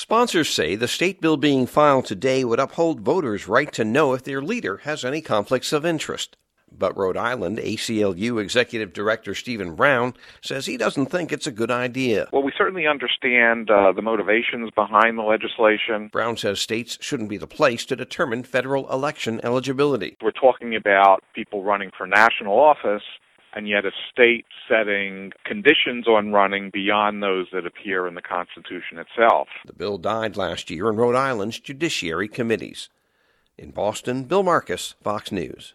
Sponsors say the state bill being filed today would uphold voters' right to know if their leader has any conflicts of interest. But Rhode Island ACLU Executive Director Stephen Brown says he doesn't think it's a good idea. Well, we certainly understand the motivations behind the legislation. Brown says states shouldn't be the place to determine federal election eligibility. We're talking about people running for national office, and yet a state setting conditions on running beyond those that appear in the Constitution itself. The bill died last year in Rhode Island's judiciary committees. In Boston, Bill Marcus, Fox News.